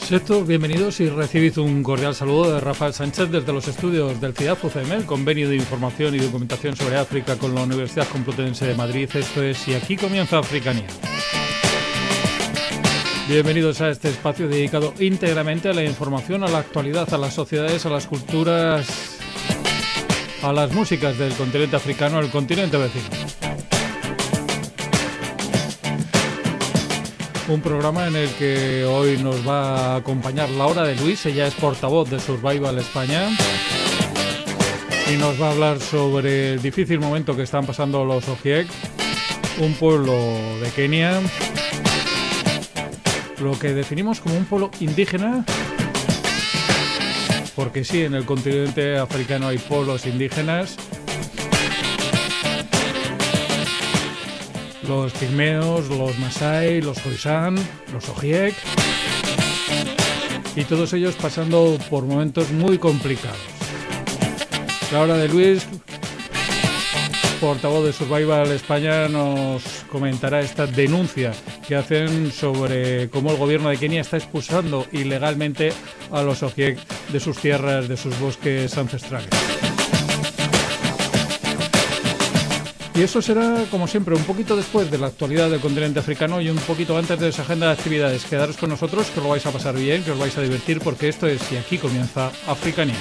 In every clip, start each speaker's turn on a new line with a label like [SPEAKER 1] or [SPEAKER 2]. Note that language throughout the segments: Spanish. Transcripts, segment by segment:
[SPEAKER 1] Sexto, bienvenidos y recibid un cordial saludo de Rafael Sánchez desde los estudios del CIDAD UCM, el convenio de información y documentación sobre África con la Universidad Complutense de Madrid. Esto es Y aquí comienza Africanía. Bienvenidos a este espacio dedicado íntegramente a la información, a la actualidad, a las sociedades, a las culturas, a las músicas del continente africano, el continente vecino. Un programa en el que hoy nos va a acompañar Laura de Luis. Ella es portavoz de Survival España y nos va a hablar sobre el difícil momento que están pasando los Ogiek, un pueblo de Kenia, lo que definimos como un pueblo indígena, porque sí, en el continente africano hay pueblos indígenas. Los pigmeos, los masai, los khoisan, los ogiek, y todos ellos pasando por momentos muy complicados. Laura de Luis, portavoz de Survival España, nos comentará esta denuncia que hacen sobre cómo el gobierno de Kenia está expulsando ilegalmente a los ogiek de sus tierras, de sus bosques ancestrales. Y eso será, como siempre, un poquito después de la actualidad del continente africano y un poquito antes de esa agenda de actividades. Quedaros con nosotros, que os lo vais a pasar bien, que os vais a divertir, porque esto es Y aquí comienza Africanía.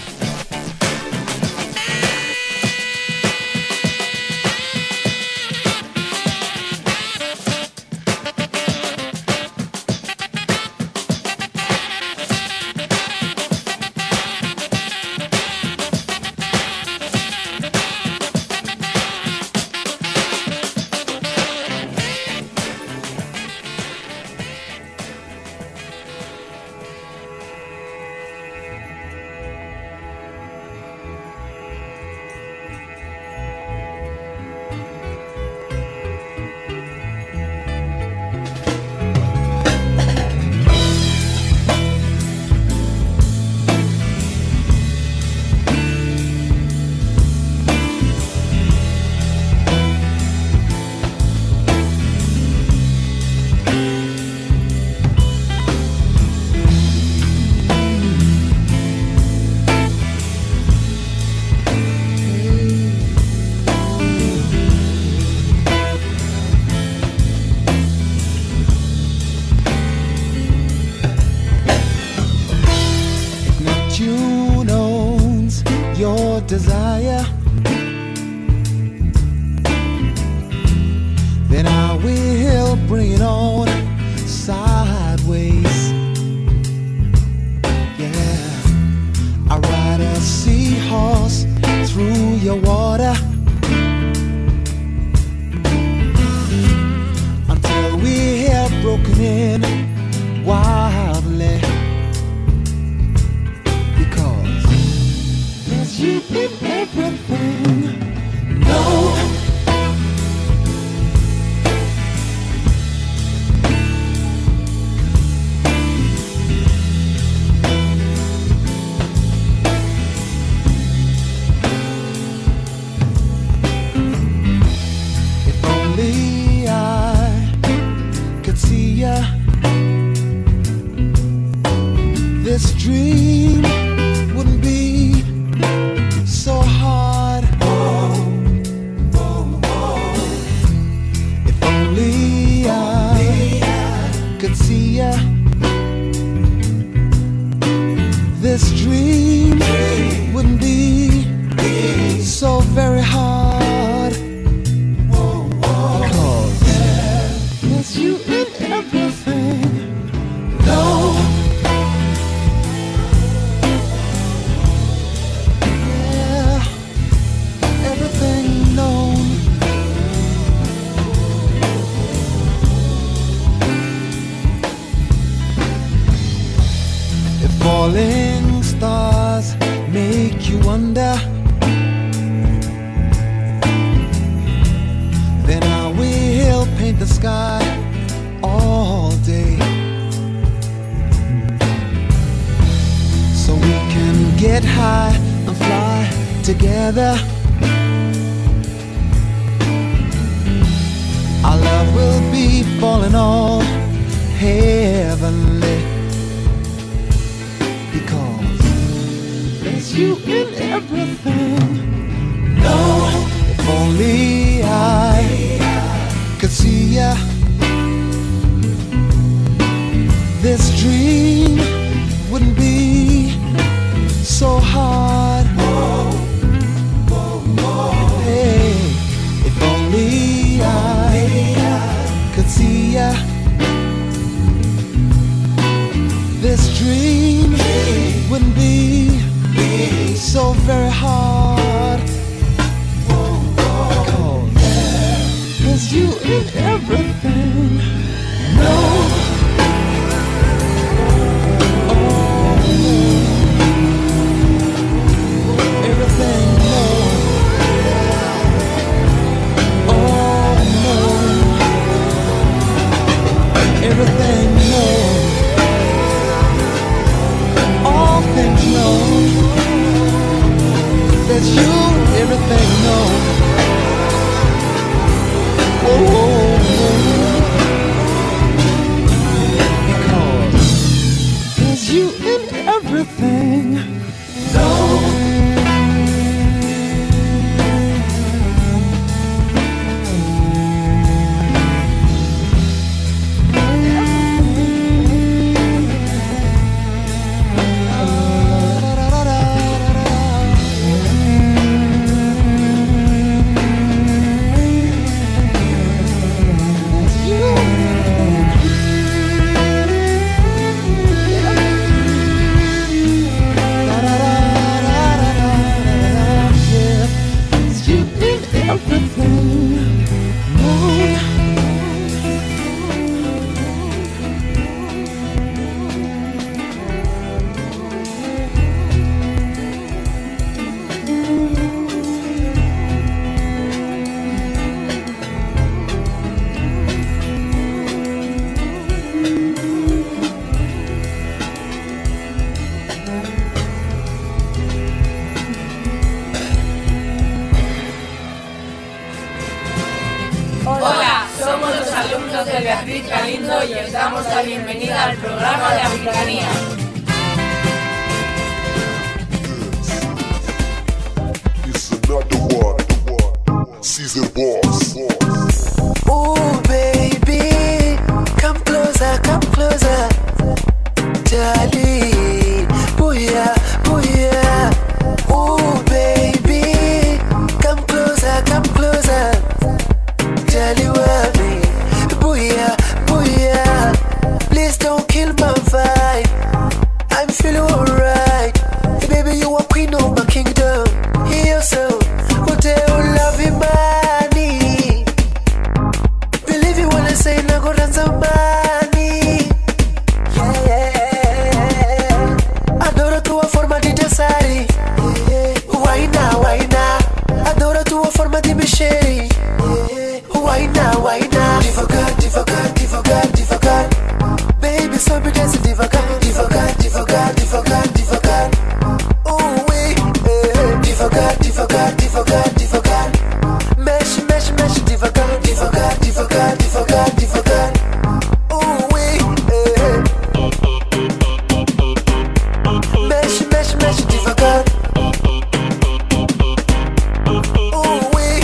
[SPEAKER 2] Desire, then I will bring it on sideways. Yeah, I ride a seahorse through your water until we have broken in wildly. You in everything, no. If only I could see ya, this dream wouldn't be so hard. If only I could see ya, this dream wouldn't be so very hard. Because there's you in everything. No. Falling stars make you wonder, then I will paint the sky all day, so we can get high and fly together. Our love will be falling all heavenly. you in everything. No, if only I could see ya. This dream wouldn't be so hard. Hey, if only I could see ya. This dream wouldn't be so very hard. Cause you in everything. No. Everything, no. All things, no. That's you, everything, no. Because there's you in everything, no.
[SPEAKER 3] Hola, somos los alumnos de Beatriz Galindo y os damos la bienvenida al programa de Africanía.
[SPEAKER 4] It's another one, Caesar Boss.
[SPEAKER 5] Ooh, baby, come closer, darling. Booyah, booyah. Ooh, baby, come closer, darling, with me. Booyah, booyah. Please don't kill my vibe. I'm feeling alright. Baby, you are queen of my kingdom. Hear so, what they will love you, money. Believe you when I say no go dance some money. Yeah. Adoro tua forma di danzare. Why now? Adoro tua forma di mexere. Why now? Devagar. Baby, so me dance devagar. Ooh, wait, devagar. Mexe, devagar. Ooh, wait, mexe, devagar. Ooh, wait,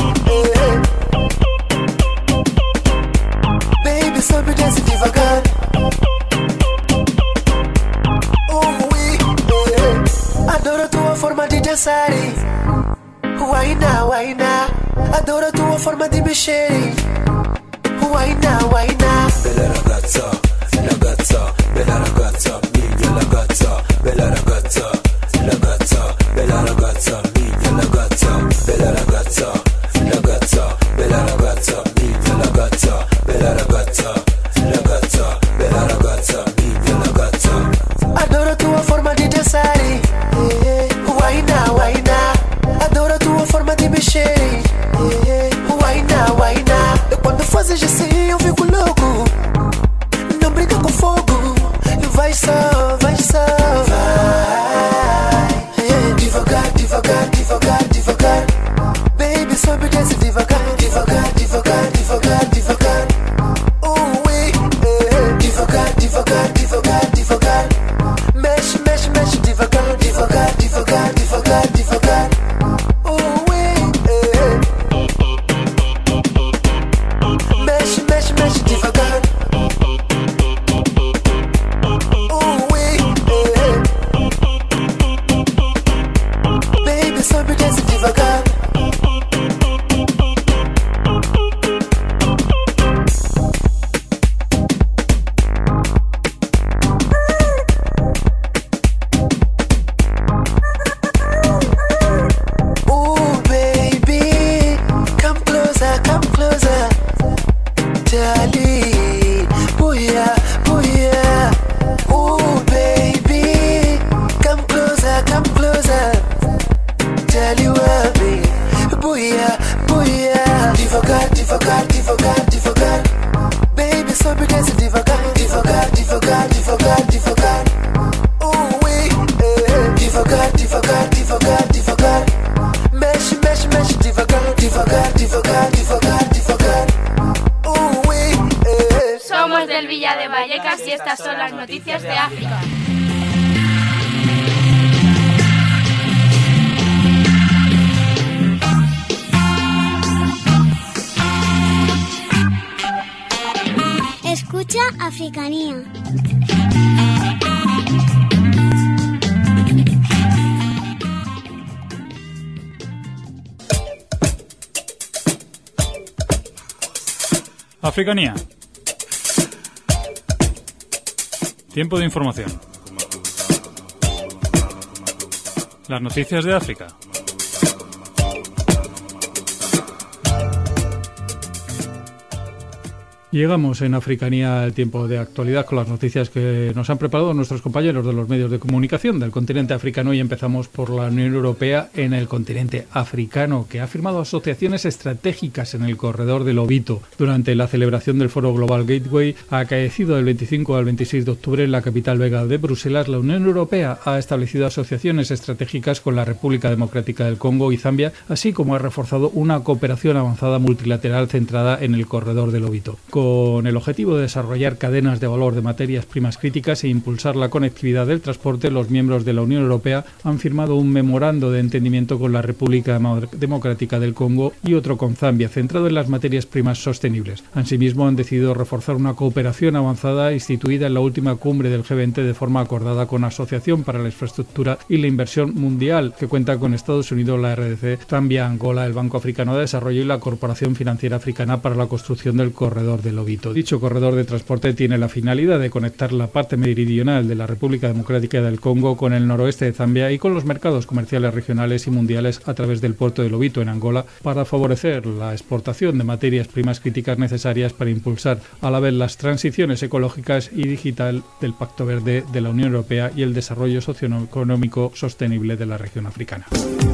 [SPEAKER 5] baby, so me dance devagar. Ooh, wait, adoro tua forma di danzare. Why now? Adoro tua forma di mexere. Why now?
[SPEAKER 6] Bella ragazza, mia ragazza, bella ragazza, mia ragazza, bella ragazza, mia ragazza, bella ragazza, mia ragazza, bella ragazza, mia ragazza, bella ragazza, mia ragazza, bella ragazza, mia ragazza.
[SPEAKER 5] Adoro tua forma di danzare. Why now? Adoro tua forma di mexere. Why now? E quando fazes assim eu fico louco. Não brinca com fogo. Vai só. Vai, devagar. devagar, devagar. Oui, devagar, devagar, devagar, devagar. Mexe, mexe, mexe, devagar, devagar, devagar, devagar, devagar. Oui,
[SPEAKER 3] Somos del Villa de Vallecas y estas son las noticias de África.
[SPEAKER 7] Escucha Africanía.
[SPEAKER 1] Africanía. Tiempo de información. Las noticias de África. Llegamos en Africanía al tiempo de actualidad con las noticias que nos han preparado nuestros compañeros de los medios de comunicación del continente africano, y empezamos por la Unión Europea en el continente africano, que ha firmado asociaciones estratégicas en el corredor del Lobito durante la celebración del Foro Global Gateway acaecido del 25 al 26 de octubre en la capital belga de Bruselas. La Unión Europea ha establecido asociaciones estratégicas con la República Democrática del Congo y Zambia, así como ha reforzado una cooperación avanzada multilateral centrada en el corredor del Lobito, con el objetivo de desarrollar cadenas de valor de materias primas críticas e impulsar la conectividad del transporte. Los miembros de la Unión Europea han firmado un memorando de entendimiento con la República Democrática del Congo y otro con Zambia, centrado en las materias primas sostenibles. Asimismo, han decidido reforzar una cooperación avanzada instituida en la última cumbre del G20 de forma acordada con la Asociación para la Infraestructura y la Inversión Mundial, que cuenta con Estados Unidos, la RDC, Zambia, Angola, el Banco Africano de Desarrollo y la Corporación Financiera Africana para la construcción del corredor del Lobito. Dicho corredor de transporte tiene la finalidad de conectar la parte meridional de la República Democrática del Congo con el noroeste de Zambia y con los mercados comerciales regionales y mundiales a través del puerto de Lobito en Angola, para favorecer la exportación de materias primas críticas necesarias para impulsar a la vez las transiciones ecológicas y digital del Pacto Verde de la Unión Europea y el desarrollo socioeconómico sostenible de la región africana.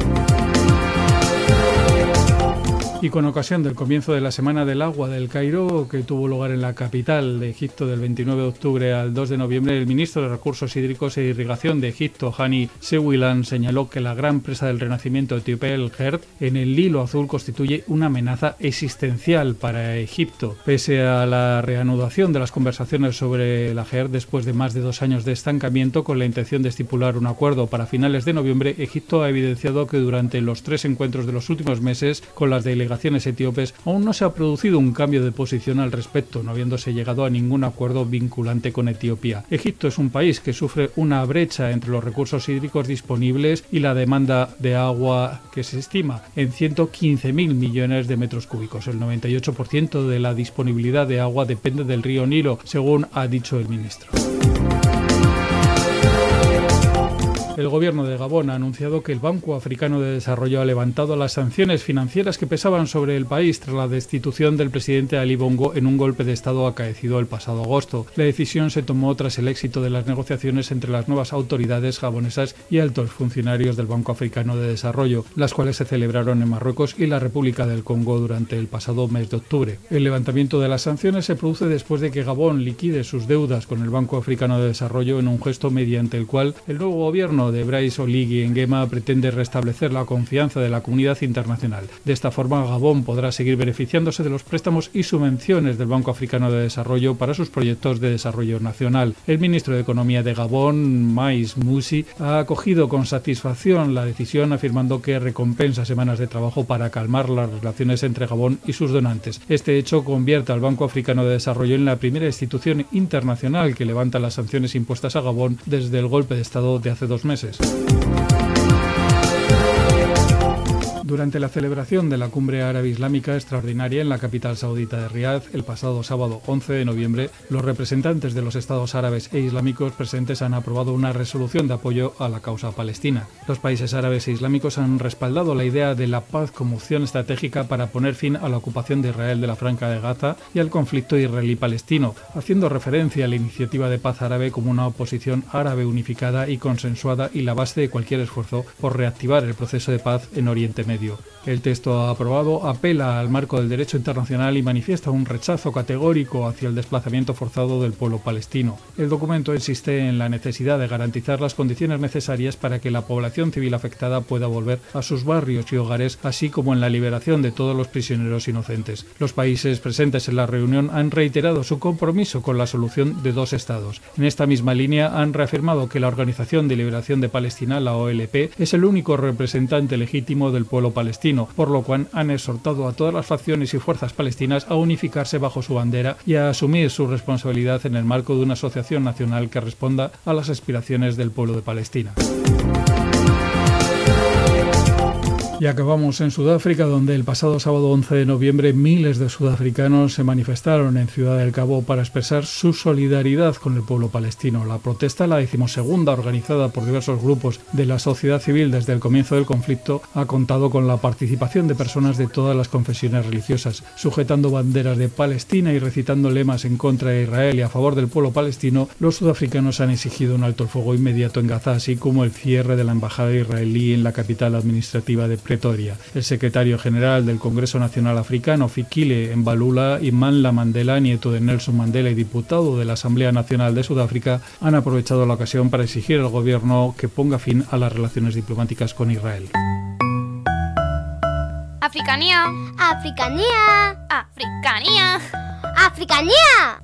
[SPEAKER 1] Y con ocasión del comienzo de la Semana del Agua del Cairo, que tuvo lugar en la capital de Egipto del 29 de octubre al 2 de noviembre, el ministro de Recursos Hídricos e Irrigación de Egipto, Hani Sewilan, señaló que la gran presa del Renacimiento etíope, el Gerd, en el Nilo Azul, constituye una amenaza existencial para Egipto. Pese a la reanudación de las conversaciones sobre la Gerd después de más de 2 años de estancamiento, con la intención de estipular un acuerdo para finales de noviembre, Egipto ha evidenciado que durante los 3 encuentros de los últimos meses con las delegaciones etíopes aún no se ha producido un cambio de posición al respecto, no habiéndose llegado a ningún acuerdo vinculante con Etiopía. Egipto es un país que sufre una brecha entre los recursos hídricos disponibles y la demanda de agua, que se estima en 115.000 millones de metros cúbicos. El 98% de la disponibilidad de agua depende del río Nilo, según ha dicho el ministro. El gobierno de Gabón ha anunciado que el Banco Africano de Desarrollo ha levantado las sanciones financieras que pesaban sobre el país tras la destitución del presidente Ali Bongo en un golpe de Estado acaecido el pasado agosto. La decisión se tomó tras el éxito de las negociaciones entre las nuevas autoridades gabonesas y altos funcionarios del Banco Africano de Desarrollo, las cuales se celebraron en Marruecos y la República del Congo durante el pasado mes de octubre. El levantamiento de las sanciones se produce después de que Gabón liquide sus deudas con el Banco Africano de Desarrollo en un gesto mediante el cual el nuevo gobierno de Brice Oligui Nguema pretende restablecer la confianza de la comunidad internacional. De esta forma, Gabón podrá seguir beneficiándose de los préstamos y subvenciones del Banco Africano de Desarrollo para sus proyectos de desarrollo nacional. El ministro de Economía de Gabón, Mais Moussi, ha acogido con satisfacción la decisión, afirmando que recompensa semanas de trabajo para calmar las relaciones entre Gabón y sus donantes. Este hecho convierte al Banco Africano de Desarrollo en la primera institución internacional que levanta las sanciones impuestas a Gabón desde el golpe de Estado de hace 2 meses. Durante la celebración de la Cumbre Árabe Islámica Extraordinaria en la capital saudita de Riad, el pasado sábado 11 de noviembre, los representantes de los estados árabes e islámicos presentes han aprobado una resolución de apoyo a la causa palestina. Los países árabes e islámicos han respaldado la idea de la paz como opción estratégica para poner fin a la ocupación de Israel de la Franja de Gaza y al conflicto israelí-palestino, haciendo referencia a la iniciativa de paz árabe como una oposición árabe unificada y consensuada y la base de cualquier esfuerzo por reactivar el proceso de paz en Oriente Medio. territorio. El texto aprobado apela al marco del derecho internacional y manifiesta un rechazo categórico hacia el desplazamiento forzado del pueblo palestino. El documento insiste en la necesidad de garantizar las condiciones necesarias para que la población civil afectada pueda volver a sus barrios y hogares, así como en la liberación de todos los prisioneros inocentes. Los países presentes en la reunión han reiterado su compromiso con la solución de dos estados. En esta misma línea han reafirmado que la Organización de Liberación de Palestina, la OLP, es el único representante legítimo del pueblo palestino, por lo cual han exhortado a todas las facciones y fuerzas palestinas a unificarse bajo su bandera y a asumir su responsabilidad en el marco de una asociación nacional que responda a las aspiraciones del pueblo de Palestina. Y acabamos en Sudáfrica, donde el pasado sábado 11 de noviembre miles de sudafricanos se manifestaron en Ciudad del Cabo para expresar su solidaridad con el pueblo palestino. La protesta, la 12ª, organizada por diversos grupos de la sociedad civil desde el comienzo del conflicto, ha contado con la participación de personas de todas las confesiones religiosas. Sujetando banderas de Palestina y recitando lemas en contra de Israel y a favor del pueblo palestino, los sudafricanos han exigido un alto el fuego inmediato en Gaza, así como el cierre de la embajada israelí en la capital administrativa de Pretoria. El secretario general del Congreso Nacional Africano, Fikile Mbalula, y Mandla Mandela, nieto de Nelson Mandela y diputado de la Asamblea Nacional de Sudáfrica, han aprovechado la ocasión para exigir al gobierno que ponga fin a las relaciones diplomáticas con Israel.
[SPEAKER 7] Africanía.
[SPEAKER 8] Africanía.
[SPEAKER 7] Africanía.
[SPEAKER 8] Africanía.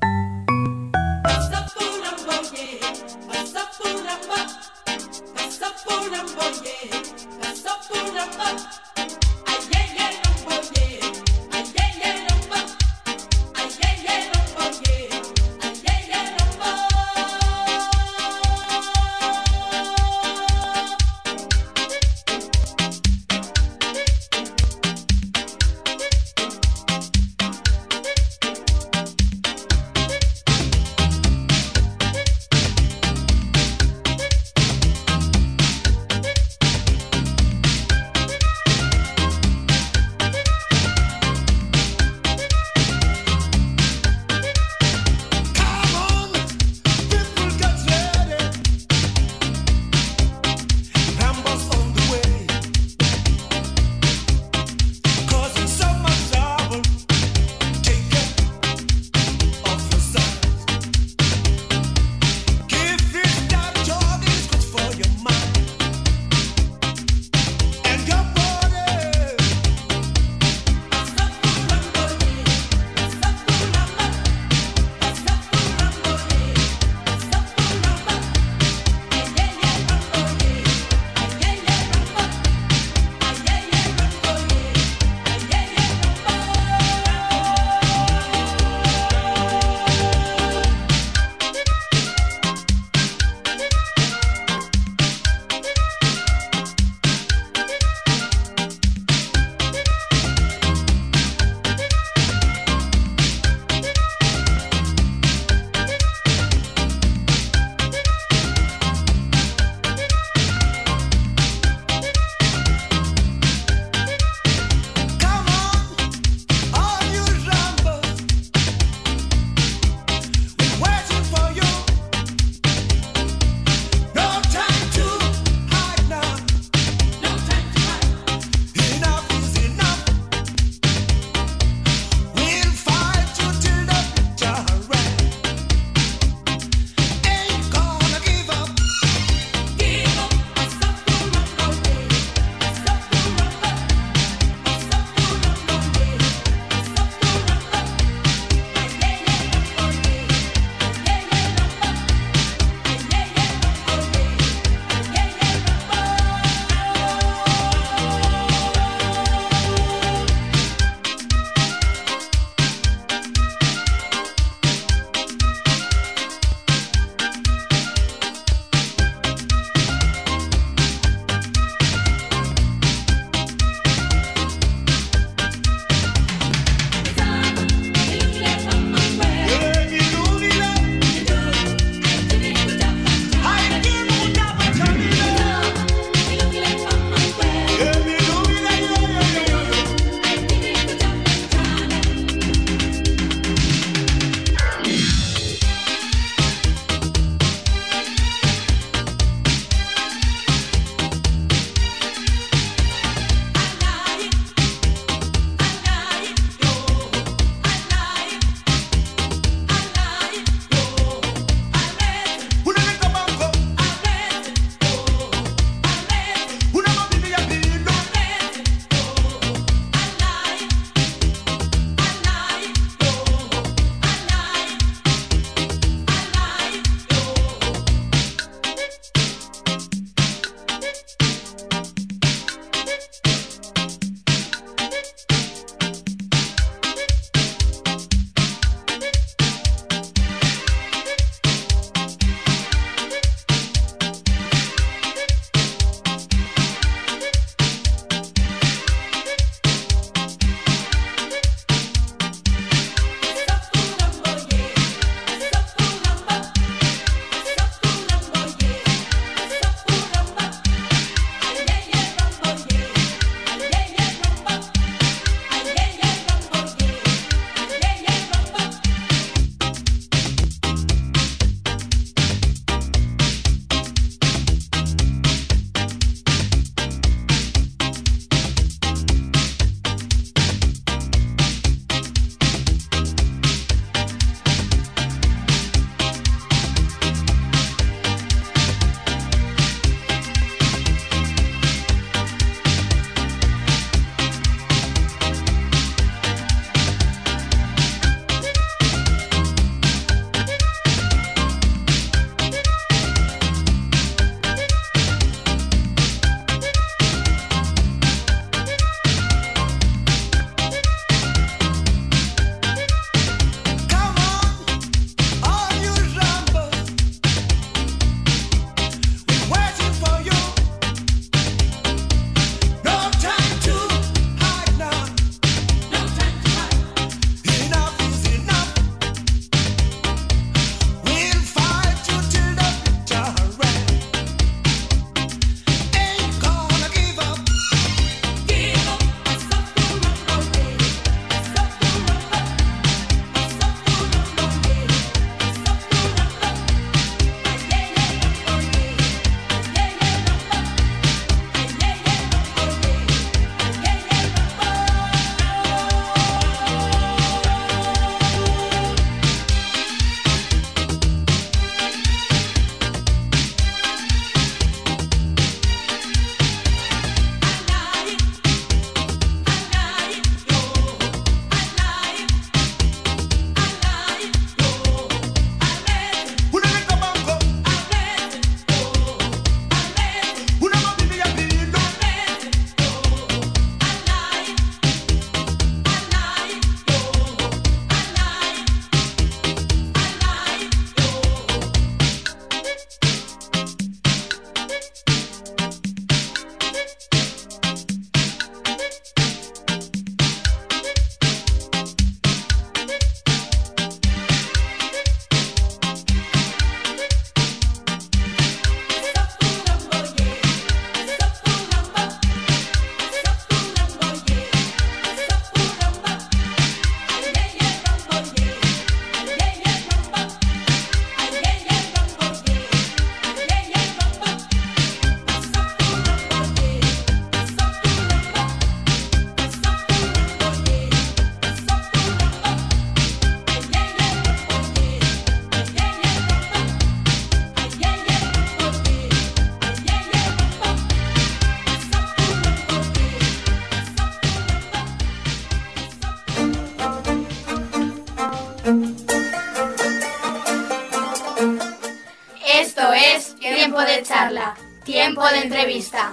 [SPEAKER 3] de charla, tiempo de entrevista.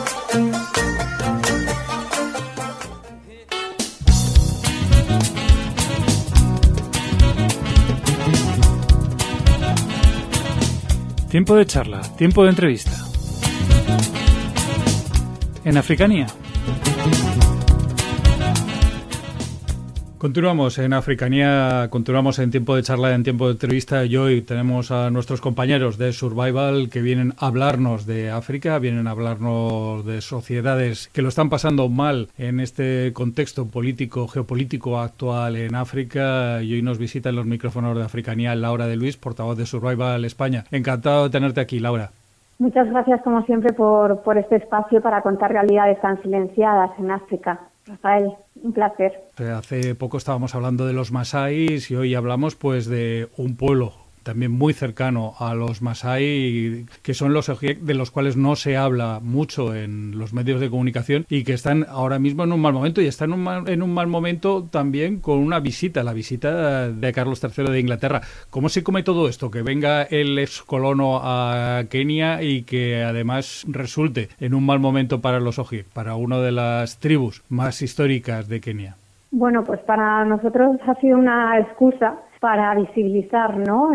[SPEAKER 1] Tiempo de charla, tiempo de entrevista. En Africanía. Continuamos en Africanía, continuamos en tiempo de charla, en tiempo de entrevista, y hoy tenemos a nuestros compañeros de Survival que vienen a hablarnos de África, vienen a hablarnos de sociedades que lo están pasando mal en este contexto político, geopolítico actual en África, y hoy nos visita en los micrófonos de Africanía Laura de Luis, portavoz de Survival España. Encantado de tenerte aquí, Laura.
[SPEAKER 9] Muchas gracias, como siempre, por este espacio para contar realidades tan silenciadas en África. Rafael, un placer.
[SPEAKER 1] Hace poco estábamos hablando de los masáis y hoy hablamos pues de un pueblo también muy cercano a los masái, que son los Ogiek, de los cuales no se habla mucho en los medios de comunicación y que están ahora mismo en un mal momento, y están en un mal momento también con una visita, la visita de Carlos III de Inglaterra. ¿Cómo se come todo esto? Que venga el excolono a Kenia y que además resulte en un mal momento para los Ogiek, para una de las tribus más históricas de Kenia.
[SPEAKER 9] Bueno, pues para nosotros ha sido una excusa para visibilizar, ¿no?,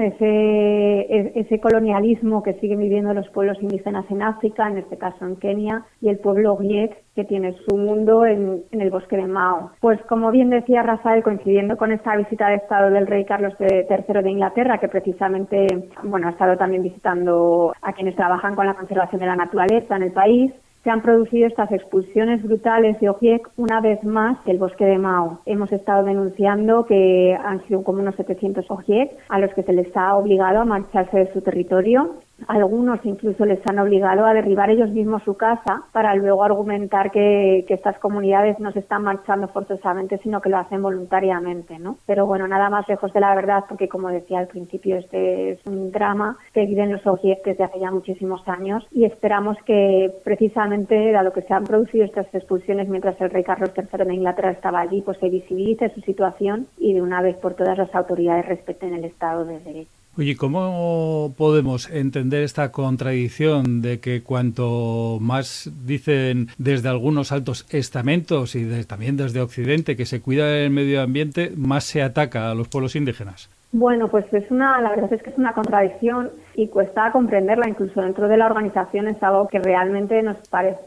[SPEAKER 9] ese colonialismo que siguen viviendo los pueblos indígenas en África, en este caso en Kenia, y el pueblo Ogiek, que tiene su mundo en el bosque de Mao. Pues como bien decía Rafael, coincidiendo con esta visita de Estado del rey Carlos III de Inglaterra, que precisamente, ha estado también visitando a quienes trabajan con la conservación de la naturaleza en el país, se han producido estas expulsiones brutales de Ogiek una vez más del bosque de Mao. Hemos estado denunciando que han sido como unos 700 Ogiek a los que se les ha obligado a marcharse de su territorio. Algunos incluso les han obligado a derribar ellos mismos su casa para luego argumentar que estas comunidades no se están marchando forzosamente, sino que lo hacen voluntariamente, ¿no? Pero bueno, nada más lejos de la verdad, porque como decía al principio, este es un drama que viven los Ogiek desde hace ya muchísimos años, y esperamos que precisamente, dado que se han producido estas expulsiones mientras el rey Carlos III de Inglaterra estaba allí, pues se visibilice su situación y de una vez por todas las autoridades respeten el Estado de Derecho.
[SPEAKER 1] Oye, ¿cómo podemos entender esta contradicción de que cuanto más dicen desde algunos altos estamentos y también desde Occidente que se cuida el medio ambiente, más se ataca a los pueblos indígenas?
[SPEAKER 9] Bueno, pues la verdad es que es una contradicción y cuesta comprenderla, incluso dentro de la organización es algo que realmente nos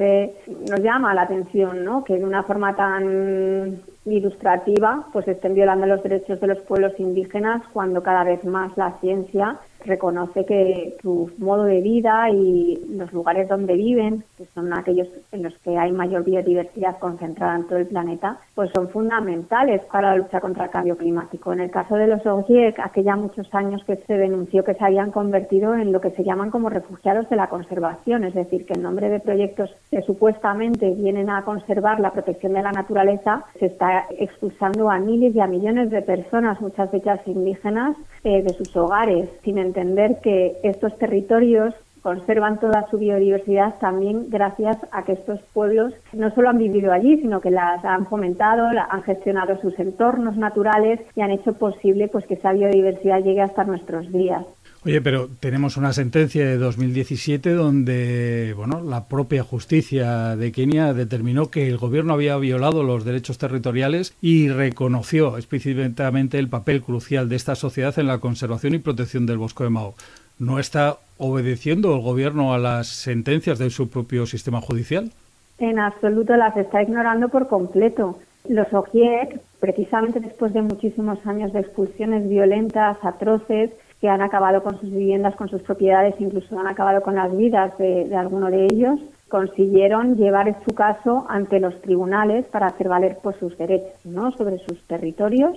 [SPEAKER 9] llama la atención, ¿no? Que de una forma tan ilustrativa pues estén violando los derechos de los pueblos indígenas, cuando cada vez más la ciencia reconoce que su modo de vida y los lugares donde viven, que son aquellos en los que hay mayor biodiversidad concentrada en todo el planeta, pues son fundamentales para la lucha contra el cambio climático. En el caso de los Ogiek, hace ya muchos años que se denunció que se habían convertido en lo que se llaman como refugiados de la conservación, es decir, que en nombre de proyectos que supuestamente vienen a conservar la protección de la naturaleza, se está expulsando a miles y a millones de personas, muchas de ellas indígenas, de sus hogares, sin entender que estos territorios conservan toda su biodiversidad también gracias a que estos pueblos no solo han vivido allí, sino que las han fomentado, han gestionado sus entornos naturales y han hecho posible pues que esa biodiversidad llegue hasta nuestros días.
[SPEAKER 1] Oye, pero tenemos una sentencia de 2017 donde, la propia justicia de Kenia determinó que el gobierno había violado los derechos territoriales y reconoció explícitamente el papel crucial de esta sociedad en la conservación y protección del bosque de Mao. ¿No está obedeciendo el gobierno a las sentencias de su propio sistema judicial?
[SPEAKER 9] En absoluto, las está ignorando por completo. Los Ogiek, precisamente después de muchísimos años de expulsiones violentas, atroces, que han acabado con sus viviendas, con sus propiedades, incluso han acabado con las vidas de alguno de ellos, consiguieron llevar su caso ante los tribunales para hacer valer pues sus derechos, ¿no?, sobre sus territorios,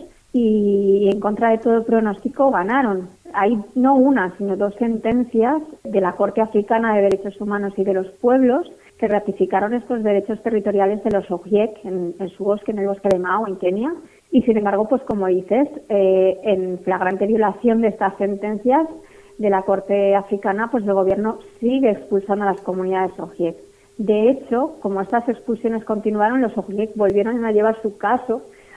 [SPEAKER 9] y en contra de todo pronóstico ganaron. Hay no una, sino dos sentencias de la Corte Africana de Derechos Humanos y de los Pueblos que ratificaron estos derechos territoriales de los Ogiek en su bosque, en el bosque de Mao, en Kenia. Y sin embargo, pues como dices, en flagrante violación de estas sentencias de la Corte Africana, pues el gobierno sigue expulsando a las comunidades Ogiek. De hecho, como estas expulsiones continuaron, los Ogiek volvieron a llevar su caso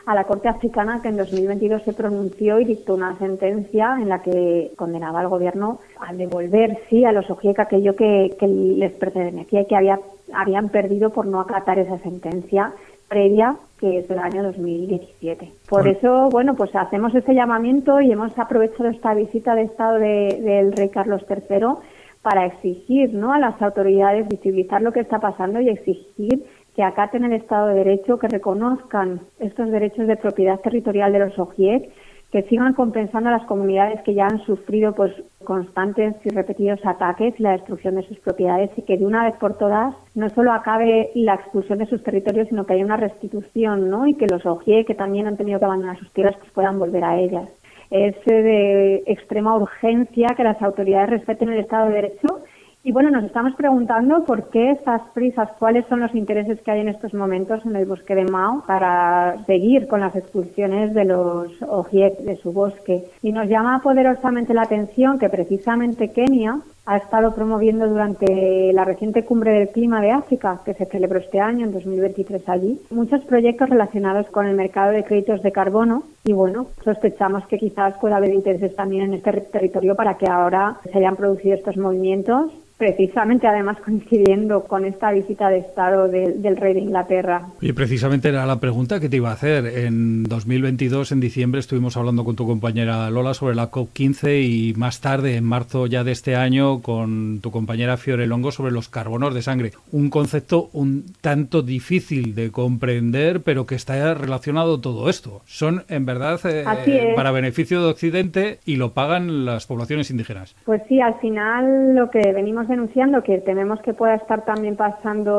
[SPEAKER 9] a la Corte Africana, que en 2022 se pronunció y dictó una sentencia en la que condenaba al gobierno a devolver, sí, a los Ojiek aquello que les pertenecía y que habían perdido por no acatar esa sentencia previa, que es del año 2017. Por eso, bueno, pues hacemos ese llamamiento y hemos aprovechado esta visita de Estado del rey Carlos III para exigir, ¿no?, a las autoridades visibilizar lo que está pasando y exigir que acaten el Estado de Derecho, que reconozcan estos derechos de propiedad territorial de los Ojiek, que sigan compensando a las comunidades que ya han sufrido pues constantes y repetidos ataques y la destrucción de sus propiedades, y que de una vez por todas no solo acabe la expulsión de sus territorios, sino que haya una restitución, ¿no?, y que los Ojiek, que también han tenido que abandonar sus tierras, pues puedan volver a ellas. Es de extrema urgencia que las autoridades respeten el Estado de Derecho. Y bueno, nos estamos preguntando por qué estas prisas, cuáles son los intereses que hay en estos momentos en el bosque de Mao para seguir con las expulsiones de los Ojiek de su bosque. Y nos llama poderosamente la atención que precisamente Kenia ha estado promoviendo durante la reciente Cumbre del Clima de África, que se celebró este año, en 2023 allí, muchos proyectos relacionados con el mercado de créditos de carbono. Y bueno, sospechamos que quizás pueda haber intereses también en este territorio para que ahora se hayan producido estos movimientos, precisamente además coincidiendo con esta visita de Estado del rey de Inglaterra.
[SPEAKER 1] Y precisamente era la pregunta que te iba a hacer. En 2022, en diciembre, estuvimos hablando con tu compañera Lola sobre la COP15 y más tarde, en marzo ya de este año, con tu compañera Fiore Longo sobre los carbonos de sangre. Un concepto un tanto difícil de comprender, pero que está relacionado todo esto. Son, en verdad, para beneficio de Occidente y lo pagan las poblaciones indígenas.
[SPEAKER 9] Pues sí, al final lo que venimos denunciando, que tememos que pueda estar también pasando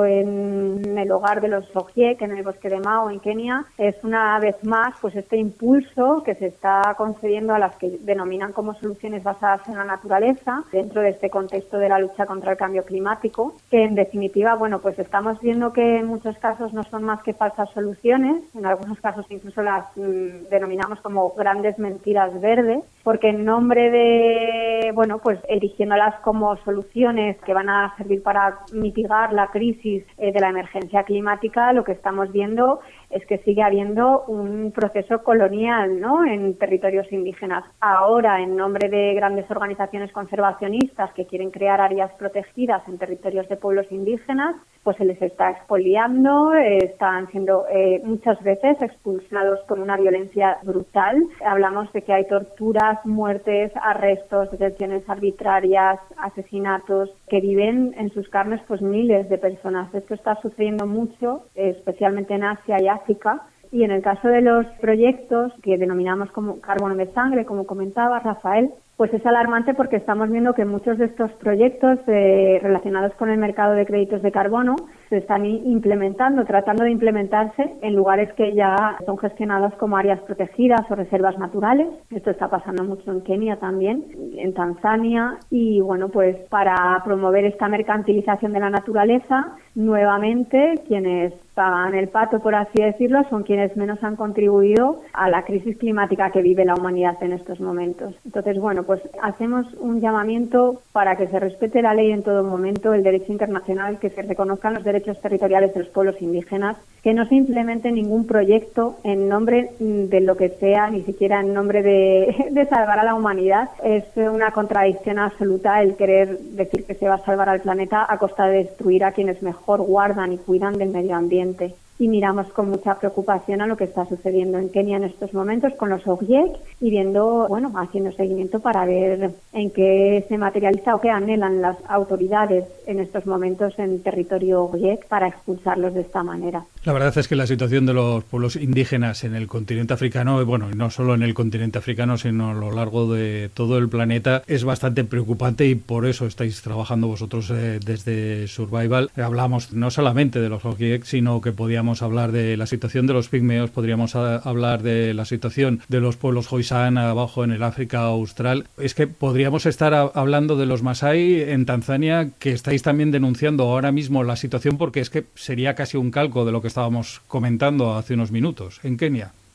[SPEAKER 9] en el hogar de los Ojiek, en el bosque de Mao, en Kenia, es una vez más pues este impulso que se está concediendo a las que denominan como soluciones basadas en la naturaleza, dentro de este contexto de la lucha contra el cambio climático, que en definitiva, bueno, pues estamos viendo que en muchos casos no son más que falsas soluciones, en algunos casos incluso las denominamos como grandes mentiras verdes, porque en nombre de, bueno, pues erigiéndolas como soluciones que van a servir para mitigar la crisis de la emergencia climática, lo que estamos viendo es que sigue habiendo un proceso colonial, ¿no?, en territorios indígenas. Ahora, en nombre de grandes organizaciones conservacionistas que quieren crear áreas protegidas en territorios de pueblos indígenas, pues se les está expoliando, están siendo muchas veces expulsados con una violencia brutal. Hablamos de que hay torturas, muertes, arrestos, detenciones arbitrarias, asesinatos, que viven en sus carnes pues miles de personas. Esto está sucediendo mucho, especialmente en Asia y África. Y en el caso de los proyectos que denominamos como carbono de sangre, como comentaba Rafael, pues es alarmante porque estamos viendo que muchos de estos proyectos relacionados con el mercado de créditos de carbono se están implementando, tratando de implementarse en lugares que ya son gestionados como áreas protegidas o reservas naturales. Esto está pasando mucho en Kenia también, en Tanzania, y bueno, pues para promover esta mercantilización de la naturaleza, nuevamente quienes pagan el pato, por así decirlo, son quienes menos han contribuido a la crisis climática que vive la humanidad en estos momentos. Entonces, bueno, pues hacemos un llamamiento para que se respete la ley en todo momento, el derecho internacional, que se reconozcan los derechos territoriales de los pueblos indígenas, que no se implemente ningún proyecto en nombre de lo que sea, ni siquiera en nombre de salvar a la humanidad. Es una contradicción absoluta el querer decir que se va a salvar al planeta a costa de destruir a quienes mejor guardan y cuidan del medio ambiente. Y miramos con mucha preocupación a lo que está sucediendo en Kenia en estos momentos con los Ojiek y viendo, bueno, haciendo seguimiento para ver en qué se materializa o qué anhelan las autoridades en estos momentos en territorio Ojiek para expulsarlos de esta manera.
[SPEAKER 1] La verdad es que la situación de los pueblos indígenas en el continente africano, bueno, no solo en el continente africano, sino a lo largo de todo el planeta, es bastante preocupante y por eso estáis trabajando vosotros desde Survival. Hablamos no solamente de los Ojiek, sino que podíamos hablar de la situación de los pigmeos, podríamos hablar de la situación de los pueblos Khoisan abajo en el África Austral. Es que podríamos estar hablando de los Masái en Tanzania, que estáis también denunciando ahora mismo la situación, porque es que sería casi un calco de lo que estábamos comentando hace unos minutos en Kenia.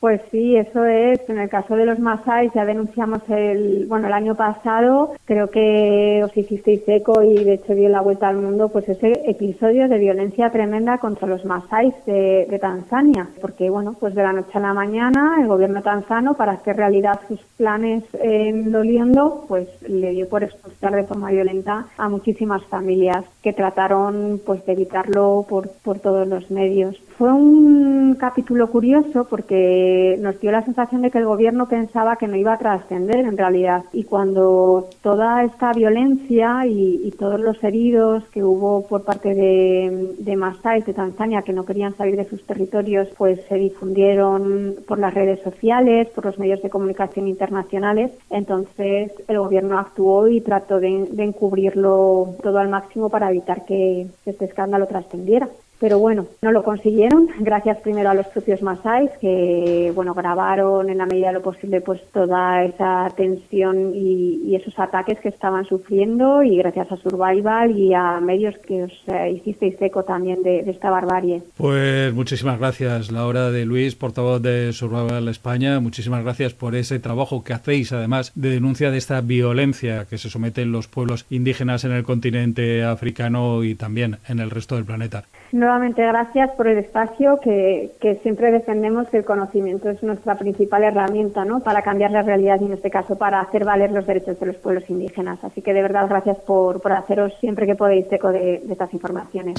[SPEAKER 9] Pues sí, eso es. En el caso de los masáis ya denunciamos el año pasado, creo que os hicisteis eco y de hecho dio la vuelta al mundo, pues ese episodio de violencia tremenda contra los masáis de Tanzania, porque pues de la noche a la mañana el gobierno tanzano, para hacer realidad sus planes en Loliondo, pues le dio por expulsar de forma violenta a muchísimas familias que trataron pues de evitarlo por todos los medios. Fue un capítulo curioso porque nos dio la sensación de que el gobierno pensaba que no iba a trascender en realidad, y cuando toda esta violencia y todos los heridos que hubo por parte de masáis de Tanzania que no querían salir de sus territorios, pues se difundieron por las redes sociales, por los medios de comunicación internacionales. Entonces el gobierno actuó y trató de encubrirlo todo al máximo para evitar que este escándalo trascendiera. Pero bueno, no lo consiguieron, gracias primero a los propios masáis que grabaron en la medida de lo posible pues toda esa tensión y esos ataques que estaban sufriendo, y gracias a Survival y a medios que os hicisteis eco también de esta barbarie.
[SPEAKER 1] Pues muchísimas gracias, Laura de Luis, portavoz de Survival España. Muchísimas gracias por ese trabajo que hacéis, además de denuncia de esta violencia que se someten los pueblos indígenas en el continente africano y también en el resto del planeta.
[SPEAKER 9] Nuevamente gracias por el espacio, que siempre defendemos que el conocimiento es nuestra principal herramienta, ¿no?, para cambiar la realidad y en este caso para hacer valer los derechos de los pueblos indígenas. Así que de verdad gracias por haceros siempre que podéis eco de estas informaciones.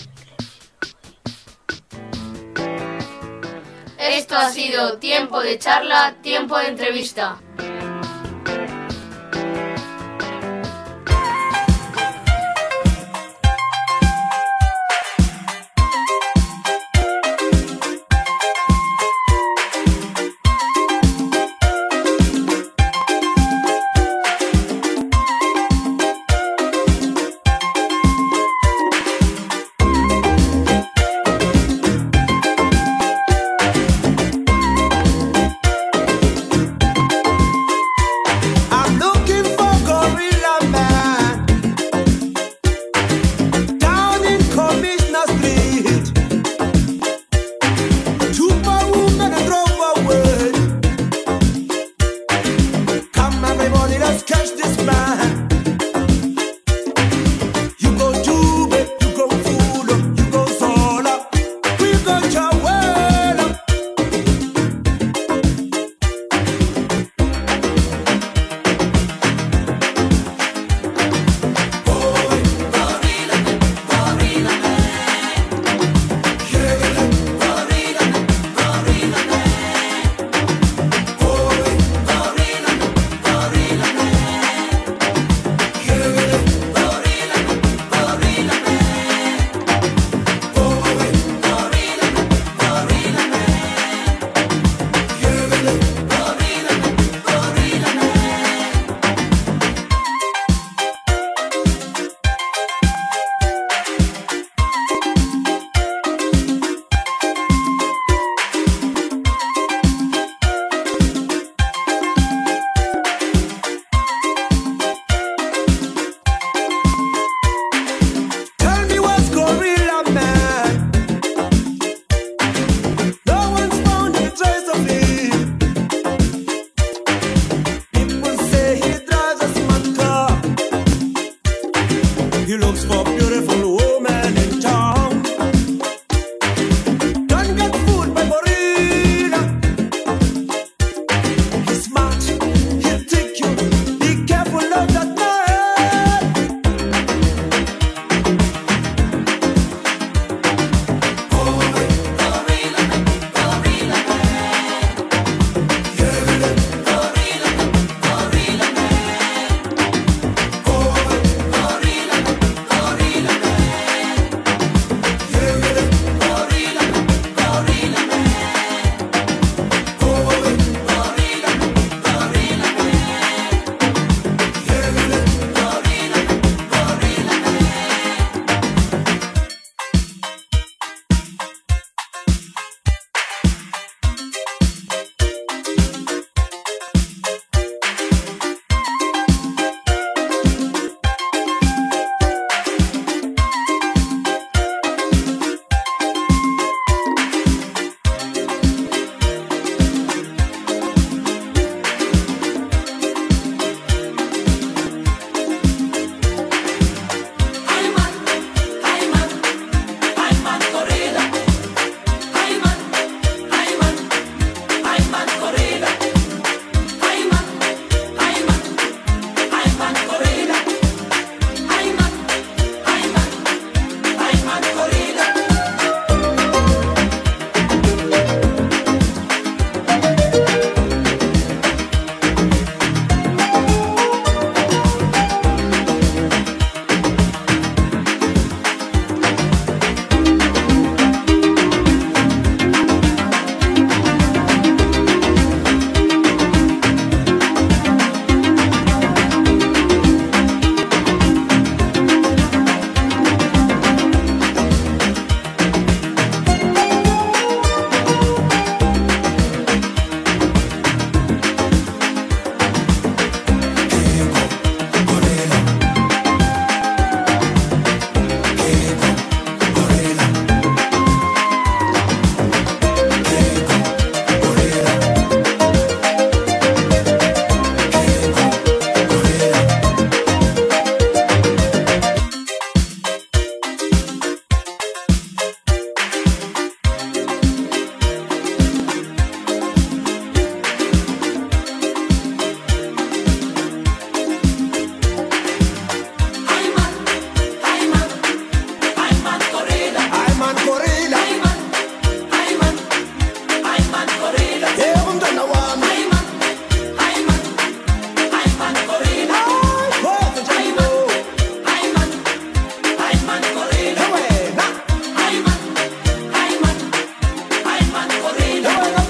[SPEAKER 3] Esto ha sido Tiempo de Charla, Tiempo de Entrevista.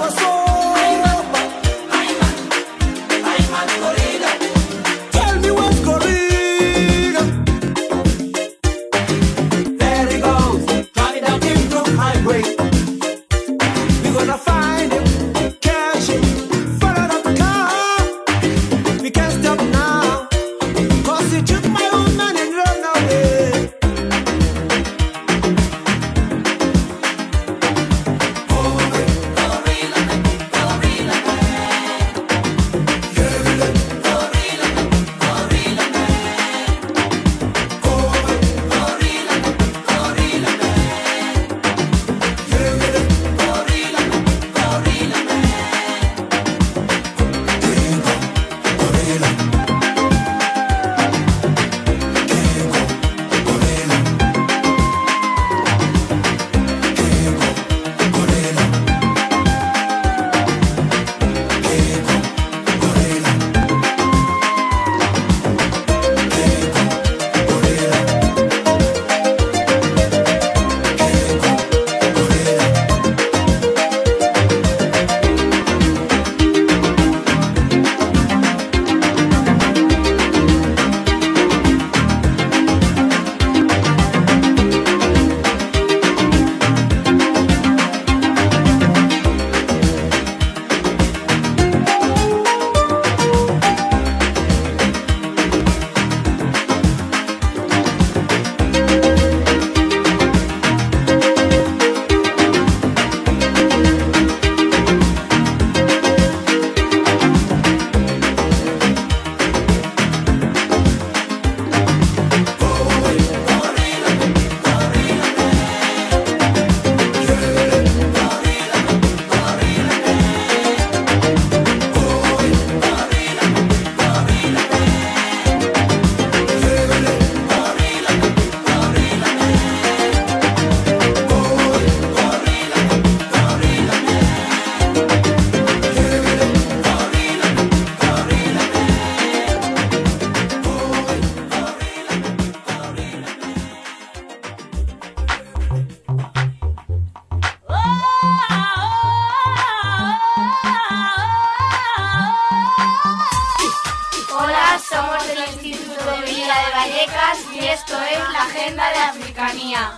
[SPEAKER 3] Vallecas y esto es la Agenda de Africanía.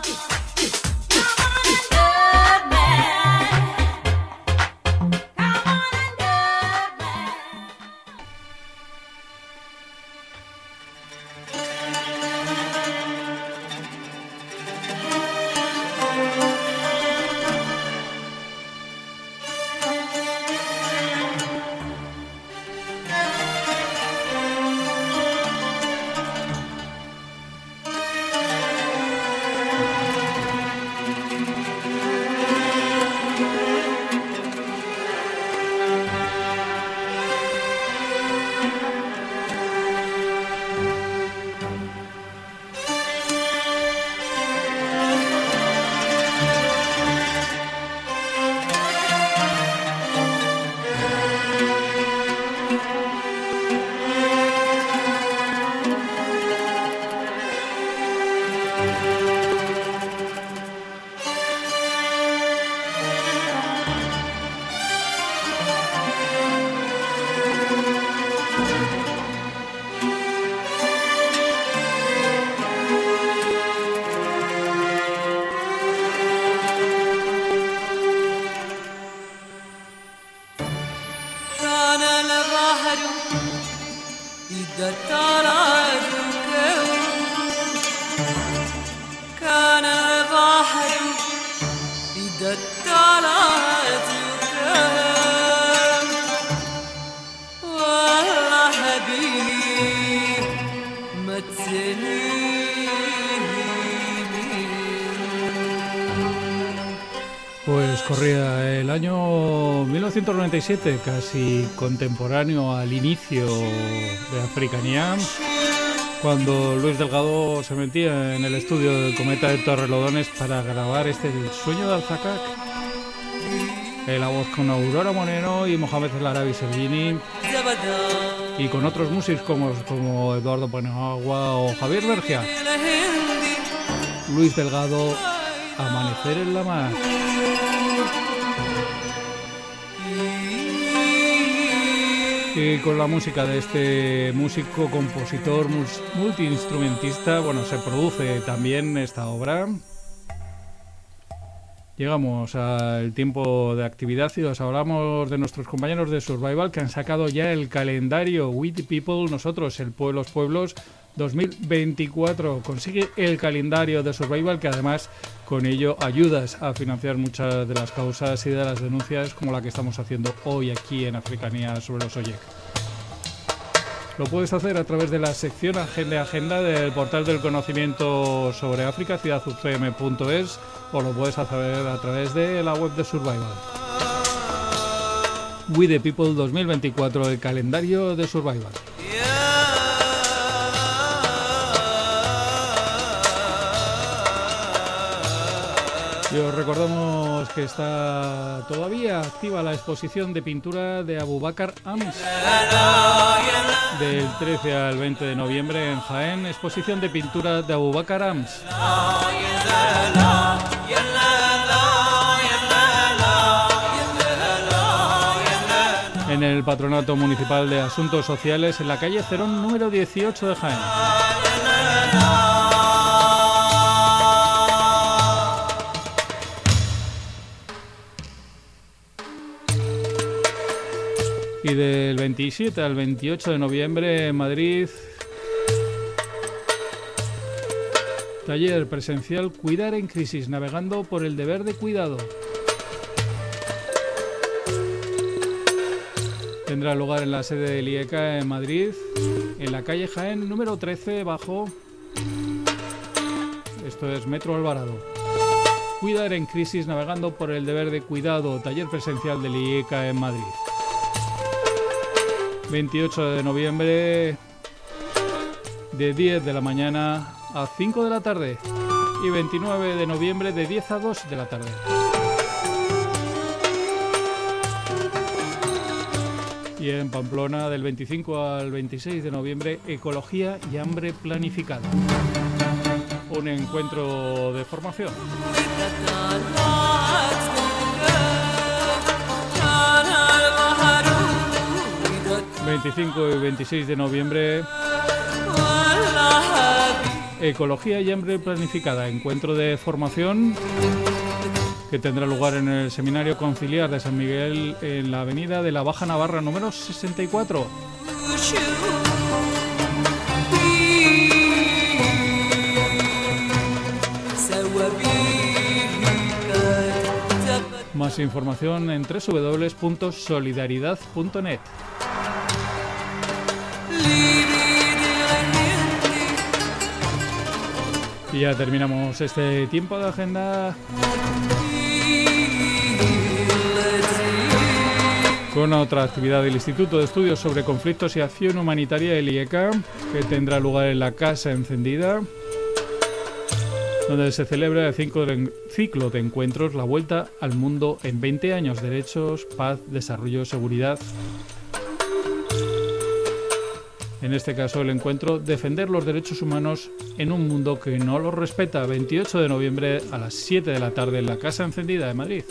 [SPEAKER 1] Pues corría el año 1997, casi contemporáneo al inicio de Africanía, cuando Luis Delgado se metía en el estudio del Cometa de Torrelodones para grabar El sueño de Alzacac. La voz con Aurora Moreno y Mohamed El Arabi Sergini, y con otros músicos como Eduardo Paniagua o Javier Bergia. Luis Delgado, Amanecer en la mar. Y con la música de este músico, compositor, multiinstrumentista, bueno, se produce también esta obra. Llegamos al tiempo de actividad y os hablamos de nuestros compañeros de Survival que han sacado ya el calendario We the People, nosotros, el Pueblos Pueblos 2024. Consigue el calendario de Survival que además con ello ayudas a financiar muchas de las causas y de las denuncias como la que estamos haciendo hoy aquí en Africanía sobre los OYEC. Lo puedes hacer a través de la sección Agenda del portal del conocimiento sobre África, ciudadufm.es, o lo puedes hacer a través de la web de Survival. We the People 2024, el calendario de Survival. Y os recordamos que está todavía activa la exposición de pintura de Abubakar Ams del 13 al 20 de noviembre en Jaén. Exposición de pintura de Abubakar Ams. En el Patronato Municipal de Asuntos Sociales en la calle Cerón número 18 de Jaén. Y del 27 al 28 de noviembre en Madrid, taller presencial Cuidar en Crisis, navegando por el deber de cuidado. Tendrá lugar en la sede del IECA en Madrid, en la calle Jaén número 13 bajo, esto es Metro Alvarado. Cuidar en Crisis, navegando por el deber de cuidado, taller presencial del IECA en Madrid. 28 de noviembre de 10 de la mañana a 5 de la tarde y 29 de noviembre de 10 a 2 de la tarde. Y en Pamplona del 25 al 26 de noviembre, Ecología y Hambre Planificada. Un encuentro de formación. 25 y 26 de noviembre, Ecología y Hambre Planificada, encuentro de formación que tendrá lugar en el Seminario Conciliar de San Miguel en la avenida de la Baja Navarra número 64. Más información en www.solidaridad.net. Y ya terminamos este tiempo de agenda con otra actividad del Instituto de Estudios sobre Conflictos y Acción Humanitaria, el IECA, que tendrá lugar en la Casa Encendida, donde se celebra el ciclo de encuentros La Vuelta al Mundo en 20 años, derechos, paz, desarrollo, seguridad. En este caso, el encuentro Defender los derechos humanos en un mundo que no los respeta, 28 de noviembre a las 7 de la tarde en la Casa Encendida de Madrid.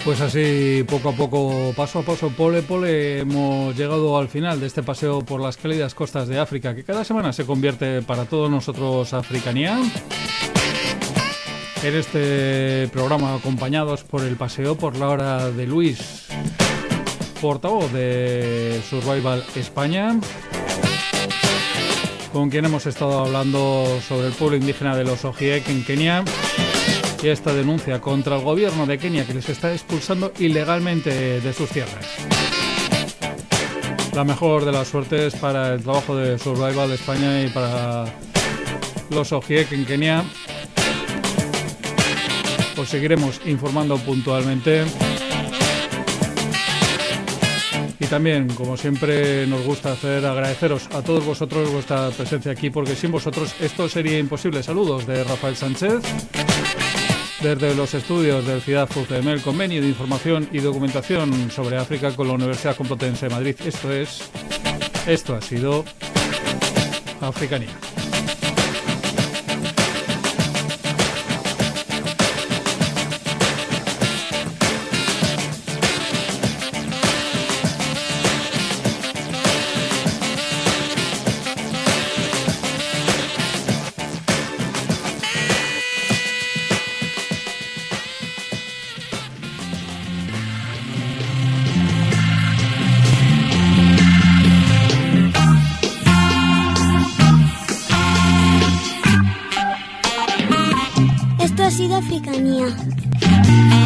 [SPEAKER 1] Pues así, poco a poco, paso a paso, pole pole, hemos llegado al final de este paseo por las cálidas costas de África, que cada semana se convierte para todos nosotros Africanía. En este programa acompañados por el paseo por la hora de Luis, portavoz de Survival España, con quien hemos estado hablando sobre el pueblo indígena de los Ogiek en Kenia y esta denuncia contra el gobierno de Kenia que les está expulsando ilegalmente de sus tierras. La mejor de las suertes para el trabajo de Survival España y para los Ogiek en Kenia. Os seguiremos informando puntualmente. Y también, como siempre nos gusta hacer, agradeceros a todos vosotros vuestra presencia aquí, porque sin vosotros esto sería imposible. Saludos de Rafael Sánchez, desde los estudios del Ciudad UCM, el convenio de información y documentación sobre África con la Universidad Complutense de Madrid. Esto ha sido Africanía.
[SPEAKER 8] Esto ha sido Africanía.